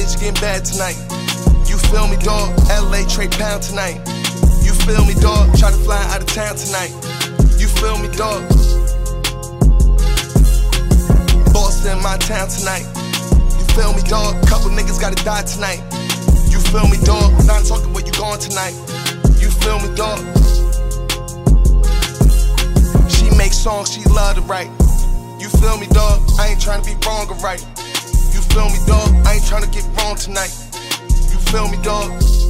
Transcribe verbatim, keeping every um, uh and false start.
bitch getting bad tonight. You feel me, dog? L A Trey Pound tonight. You feel me, dog? Try to fly out of town tonight. You feel me, dog? Boss in my town tonight. You feel me, dog? Couple niggas gotta die tonight. You feel me, dog? Not talking where you going tonight. You feel me, dog? She make songs she love to write. You feel me, dog? I ain't trying to be wrong or right. You feel me, dog? I ain't trying to get wrong tonight. You feel me, dog?